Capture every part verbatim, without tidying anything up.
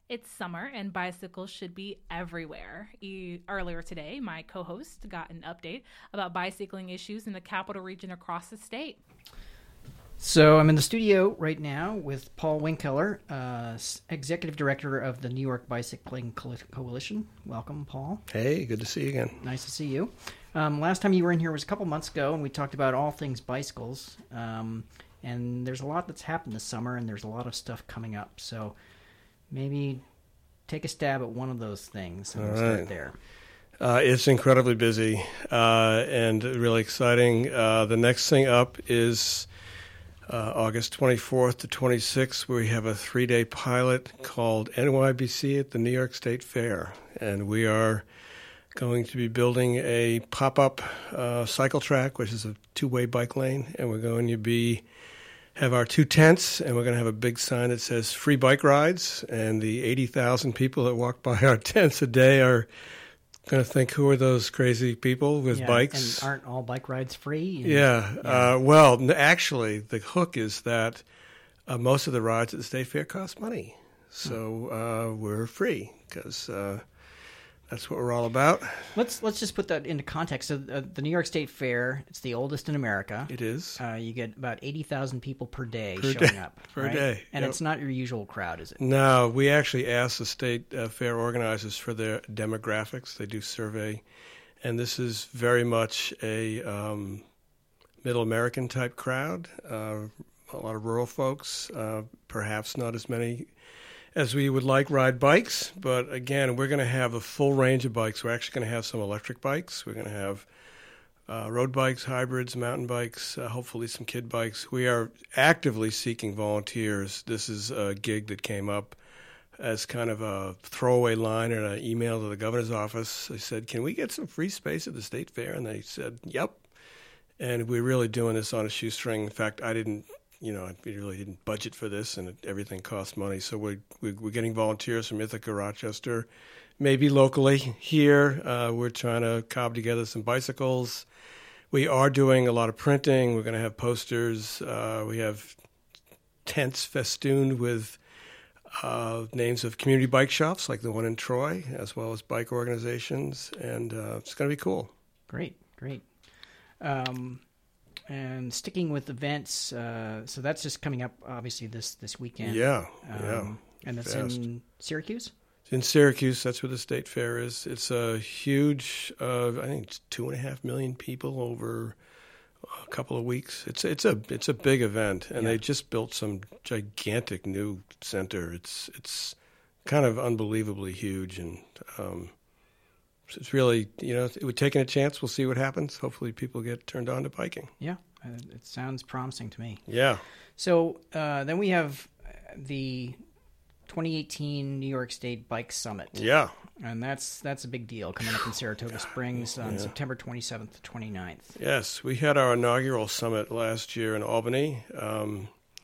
It's summer and bicycles should be everywhere. E- earlier today, my co host got an update about bicycling issues in the capital region across the state. So I'm in the studio right now with Paul Winkler, uh, Executive Director of the New York Bicycling Co- Coalition. Welcome, Paul. Hey, good to see you again. Nice to see you. Um, last time you were in here was a couple months ago, and we talked about all things bicycles. Um, and there's a lot that's happened this summer, and there's a lot of stuff coming up. So maybe take a stab at one of those things and all we'll right. start there. Uh, it's incredibly busy uh, and really exciting. Uh, the next thing up is uh, August twenty-fourth to twenty-sixth, where we have a three-day pilot called N Y B C at the New York State Fair. And we are going to be building a pop-up uh, cycle track, which is a two-way bike lane, and we're going to be have our two tents, and we're going to have a big sign that says free bike rides, and the eighty thousand people that walk by our tents a day are going to think, who are those crazy people with yeah, bikes? And aren't all bike rides free? And, yeah. yeah. Uh, well, actually, the hook is that uh, most of the rides at the State Fair cost money. So uh, we're free because uh, that's what we're all about. Let's let's just put that into context. So uh, the New York State Fair, it's the oldest in America. It is. Uh, you get about eighty thousand people per day Per showing day. up. Per right? day, And yep. it's not your usual crowd, is it? No, we actually asked the State uh, Fair organizers for their demographics. They do survey, and this is very much a um, middle American type crowd, uh, a lot of rural folks, uh, perhaps not as many as we would like ride bikes, but again, we're going to have a full range of bikes. We're actually going to have some electric bikes. We're going to have uh, road bikes, hybrids, mountain bikes, uh, hopefully some kid bikes. We are actively seeking volunteers. This is a gig that came up as kind of a throwaway line in an email to the governor's office. They said, can we get some free space at the State Fair? And they said, yep. And we're really doing this on a shoestring. In fact, I didn't You know, we really didn't budget for this, and it, everything costs money. So we're, we're getting volunteers from Ithaca, Rochester, maybe locally here. Uh, we're trying to cob together some bicycles. We are doing a lot of printing. We're going to have posters. Uh, we have tents festooned with uh, names of community bike shops, like the one in Troy, as well as bike organizations, and uh, it's going to be cool. Great, great. Um And sticking with events, uh, so that's just coming up, obviously, this, this weekend. Yeah, um, yeah. And that's Fast. in Syracuse? It's in Syracuse. That's where the State Fair is. It's a huge, uh, I think it's two and a half million people over a couple of weeks. It's it's a it's a big event, and yeah. they just built some gigantic new center. It's it's kind of unbelievably huge, and um, it's really, you know, we're taking a chance. We'll see what happens. Hopefully people get turned on to biking. Yeah, uh, it sounds promising to me. Yeah. So uh, then we have the twenty eighteen New York State Bike Summit. Yeah. And that's that's a big deal coming up in Saratoga Springs on Yeah. September twenty-seventh to twenty-ninth. Yes, we had our inaugural summit last year in Albany, um,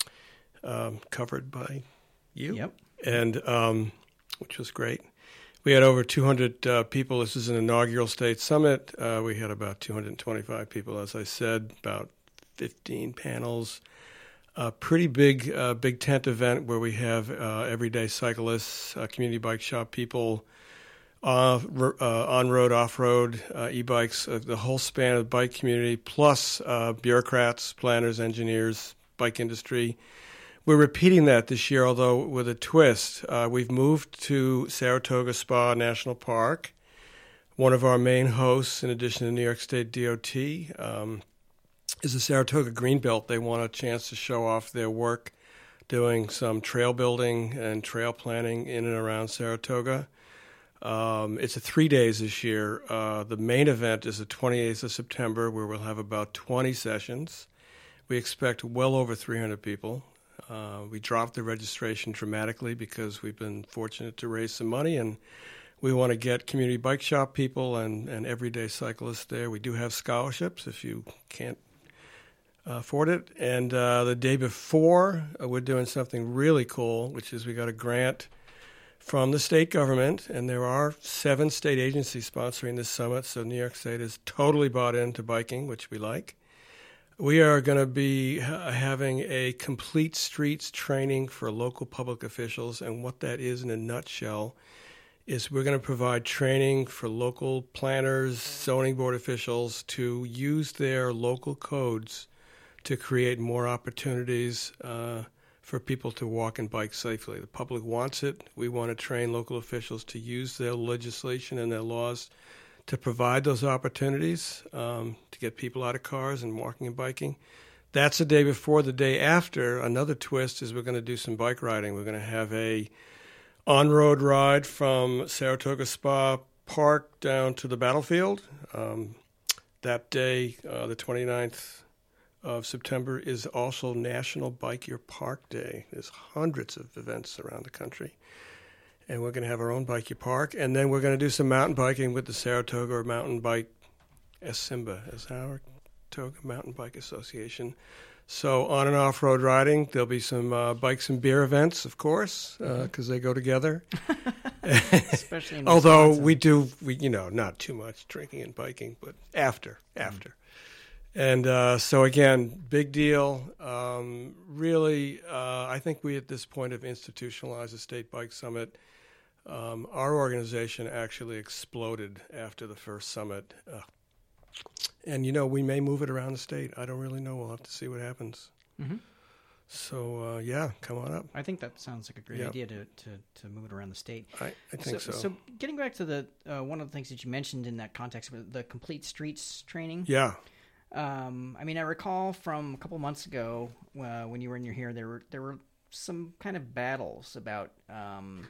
um, covered by you. Yep. And um, which was great. We had over two hundred uh, people. This is an inaugural state summit. Uh, we had about two hundred twenty-five people, as I said, about fifteen panels. A pretty big, uh, big tent event where we have uh, everyday cyclists, uh, community bike shop people, uh, uh, on-road, off-road, uh, e-bikes, uh, the whole span of the bike community, plus uh, bureaucrats, planners, engineers, bike industry. We're repeating that this year, although with a twist. Uh, we've moved to Saratoga Spa National Park. One of our main hosts, in addition to New York State D O T, um, is the Saratoga Greenbelt. They want a chance to show off their work doing some trail building and trail planning in and around Saratoga. Um, it's a three days this year. Uh, the main event is the twenty-eighth of September, where we'll have about twenty sessions. We expect well over three hundred people. Uh, we dropped the registration dramatically because we've been fortunate to raise some money, and we want to get community bike shop people and, and everyday cyclists there. We do have scholarships if you can't uh, afford it. And uh, the day before, uh, we're doing something really cool, which is we got a grant from the state government, and there are seven state agencies sponsoring this summit, so New York State is totally bought into biking, which we like. We are going to be ha- having a complete streets training for local public officials, and what that is in a nutshell is we're going to provide training for local planners, zoning board officials to use their local codes to create more opportunities uh, for people to walk and bike safely. The public wants it. We want to train local officials to use their legislation and their laws to provide those opportunities um, to get people out of cars and walking and biking. That's the day before. The day after, another twist is we're going to do some bike riding. We're going to have a on-road ride from Saratoga Spa Park down to the battlefield. Um, that day, uh, the twenty-ninth of September, is also National Bike Your Park Day. There's hundreds of events around the country. And we're going to have our own Bike Your Park. And then we're going to do some mountain biking with the Saratoga Mountain Bike SIMBA, Saratoga Mountain Bike Association. So on and off-road riding, there'll be some uh, bikes and beer events, of course, because uh, mm-hmm. they go together. Especially in Although Wisconsin. we do, we you know, not too much drinking and biking, but after, after. Mm-hmm. And uh, so, again, big deal. Um, really, uh, I think we at this point have institutionalized the State Bike Summit. Um, our organization actually exploded after the first summit. Uh, and, you know, we may move it around the state. I don't really know. We'll have to see what happens. Mm-hmm. So, uh, yeah, come on up. I think that sounds like a great Yep. idea to, to, to move it around the state. I, I think so. So, getting back to the uh, one of the things that you mentioned in that context, the complete streets training. Yeah. Um, I mean, I recall from a couple months ago uh, when you were in your here, there were there were some kind of battles about um,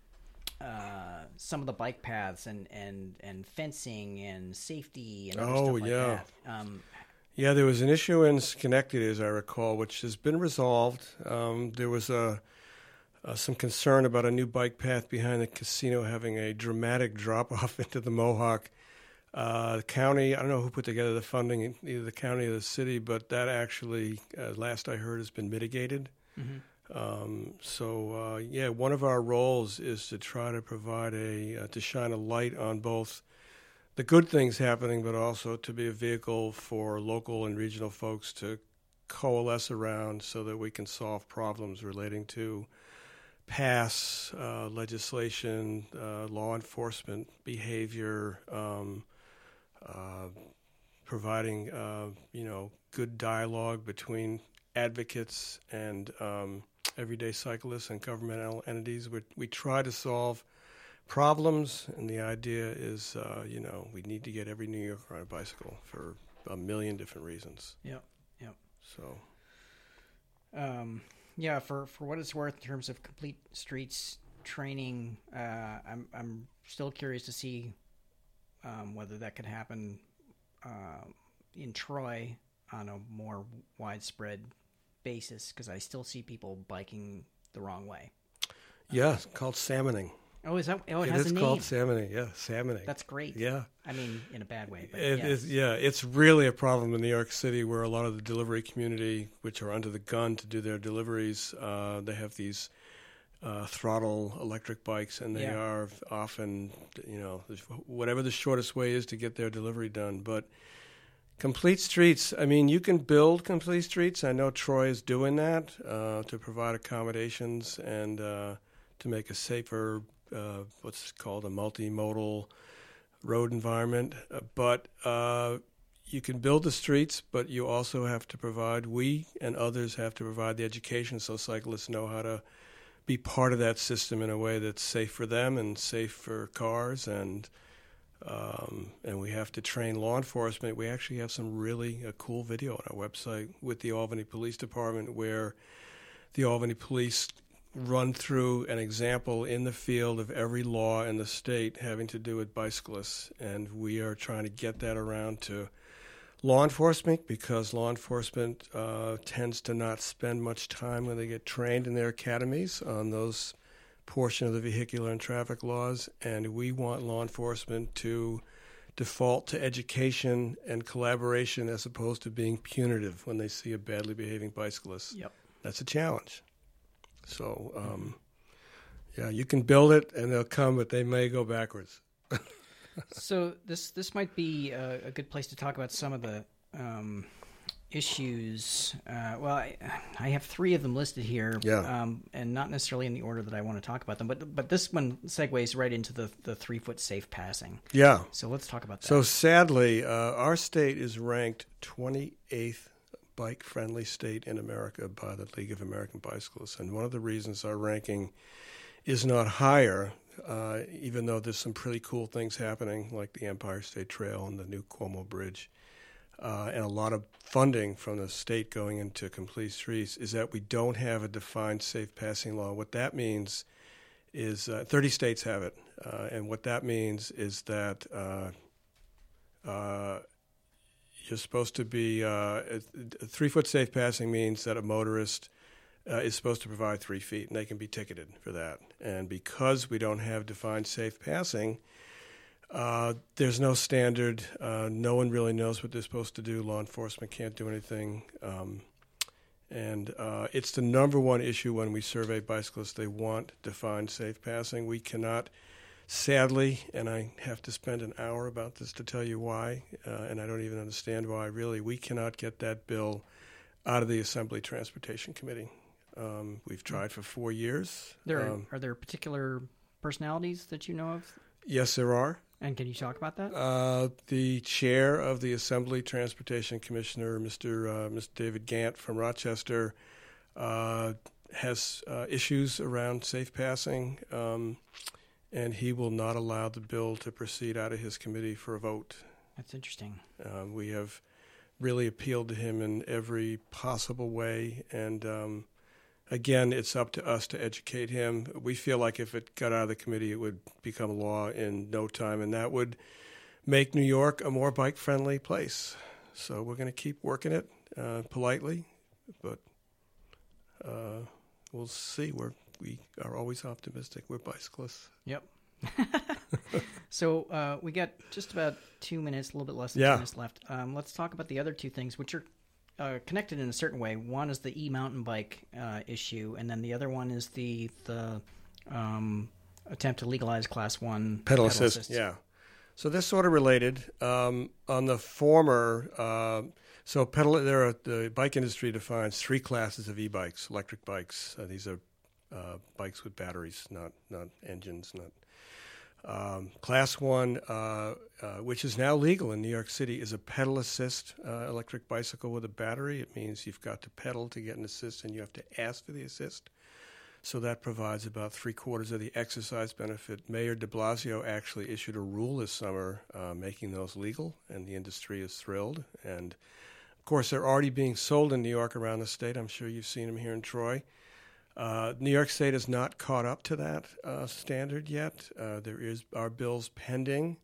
uh, some of the bike paths and, and, and fencing and safety and other Oh, stuff like yeah. that. Um, Yeah, there was an issue in Schenectady, as I recall, which has been resolved. Um, there was a, uh, some concern about a new bike path behind the casino having a dramatic drop-off into the Mohawk. Uh, the county, I don't know who put together the funding, either the county or the city, but that actually, uh, last I heard, has been mitigated. mm-hmm. Um, so, uh, yeah, one of our roles is to try to provide a, uh, to shine a light on both the good things happening, but also to be a vehicle for local and regional folks to coalesce around so that we can solve problems relating to pass uh, legislation, uh, law enforcement behavior, um, uh, providing, uh, you know, good dialogue between advocates and um, everyday cyclists and governmental entities. We, we try to solve problems, and the idea is, uh, you know, we need to get every New Yorker on a bicycle for a million different reasons. Yep, yep. So, um, yeah, for, for what it's worth, in terms of complete streets training, uh, I'm I'm still curious to see um, whether that could happen uh, in Troy on a more widespread basis, because I still see people biking the wrong way. yeah, it's called salmoning. Oh, is that? Oh, it, It has is a name. called salmoning. Yeah, salmoning. That's great. Yeah. I mean, in a bad way. But It yes. is, yeah, it's really a problem in New York City where a lot of the delivery community, which are under the gun to do their deliveries, uh, they have these uh, throttle electric bikes, and they Yeah. are often, you know, whatever the shortest way is to get their delivery done. But complete streets, I mean, you can build complete streets. I know Troy is doing that uh, to provide accommodations and uh, to make a safer, uh, what's called a multimodal road environment. Uh, but uh, you can build the streets, but you also have to provide, we and others have to provide the education so cyclists know how to be part of that system in a way that's safe for them and safe for cars. And um, and we have to train law enforcement. We actually have some really uh, cool video on our website with the Albany Police Department where the Albany Police run through an example in the field of every law in the state having to do with bicyclists. And we are trying to get that around to law enforcement because law enforcement uh, tends to not spend much time when they get trained in their academies on those portion of the vehicular and traffic laws. And we want law enforcement to default to education and collaboration as opposed to being punitive when they see a badly behaving bicyclist. Yep. That's a challenge. So, um, yeah, you can build it and they'll come, but they may go backwards. So this this might be a, a good place to talk about some of the um, issues. Uh, well, I, I have three of them listed here, Yeah. um, and not necessarily in the order that I want to talk about them. But but this one segues right into the the three foot safe passing. Yeah. So let's talk about that. So sadly, uh, our state is ranked twenty-eighth bike-friendly state in America by the League of American Bicyclists, and one of the reasons our ranking is not higher, uh, even though there's some pretty cool things happening, like the Empire State Trail and the new Cuomo Bridge, uh, and a lot of funding from the state going into complete streets, is that we don't have a defined safe passing law. What that means is uh, thirty states have it, uh, and what that means is that uh, uh, you're supposed to be uh, – three-foot safe passing means that a motorist uh, is supposed to provide three feet, and they can be ticketed for that. And because we don't have defined safe passing – Uh, there's no standard. Uh, no one really knows what they're supposed to do. Law enforcement can't do anything. Um, and uh, it's the number one issue when we survey bicyclists. They want defined safe passing. We cannot, sadly, and I have to spend an hour about this to tell you why, uh, and I don't even understand why, really, we cannot get that bill out of the Assembly Transportation Committee. Um, we've tried for four years. There are, um, are there particular personalities that you know of? Yes, there are. And can you talk about that? Uh, the chair of the Assembly Transportation Commissioner, Mister Uh, Mister David Gant from Rochester, uh, has uh, issues around safe passing, um, and he will not allow the bill to proceed out of his committee for a vote. That's interesting. Um, we have really appealed to him in every possible way, and um, again, it's up to us to educate him. We feel like if it got out of the committee, it would become law in no time, and that would make New York a more bike-friendly place. So we're going to keep working it uh, politely, but uh, we'll see. We're, we are always optimistic. We're bicyclists. Yep. So uh, we got just about two minutes, a little bit less than Yeah. two minutes left. Um, let's talk about the other two things, which are Uh, connected in a certain way. One is the e-mountain bike uh, issue, and then the other one is the the um, attempt to legalize Class One pedal assist. assist. Yeah, so they're sort of related. Um, on the former, uh, so pedal. There are the bike industry defines three classes of e-bikes: electric bikes. Uh, these are uh, bikes with batteries, not not engines, not. Um, class one, uh, uh, which is now legal in New York City, is a pedal assist uh, electric bicycle with a battery. It means you've got to pedal to get an assist, and you have to ask for the assist. So that provides about three quarters of the exercise benefit. Mayor de Blasio actually issued a rule this summer uh, making those legal, and the industry is thrilled. And of course, they're already being sold in New York around the state. I'm sure you've seen them here in Troy. Uh, New York State has not caught up to that uh, standard yet. Uh, there is our bills pending,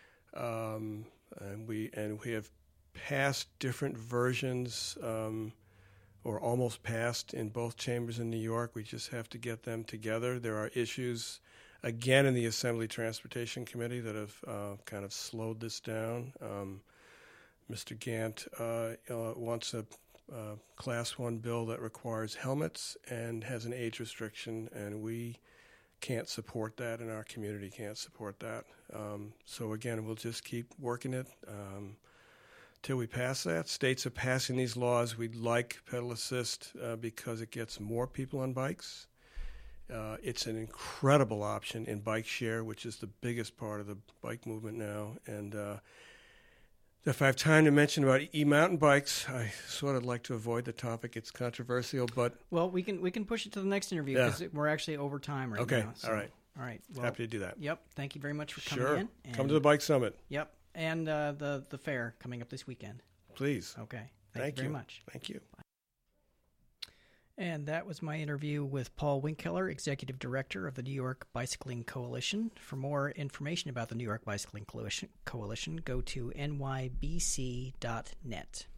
um, and we and we have passed different versions, um, or almost passed in both chambers in New York. We just have to get them together. There are issues, again, in the Assembly Transportation Committee that have uh, kind of slowed this down. Um, Mister Gant uh, uh, wants a Uh, class one bill that requires helmets and has an age restriction, and we can't support that, and our community can't support that. Um, so again, we'll just keep working it um, till we pass that. States are passing these laws. We'd like pedal assist uh, because it gets more people on bikes. Uh, it's an incredible option in bike share, which is the biggest part of the bike movement now, and uh, if I have time to mention about e-mountain bikes, I sort of like to avoid the topic. It's controversial, but well, we can we can push it to the next interview because yeah. we're actually over time right okay. now. Okay, so, all right, all right. Well, happy to do that. Yep. Thank you very much for coming sure. in. Sure. Come to the Bike Summit. Yep, and uh, the the fair coming up this weekend. Please. Okay. Thank, Thank you very you. much. Thank you. And that was my interview with Paul Winkkeller, Executive Director of the New York Bicycling Coalition. For more information about the New York Bicycling Coalition, go to N Y B C dot net.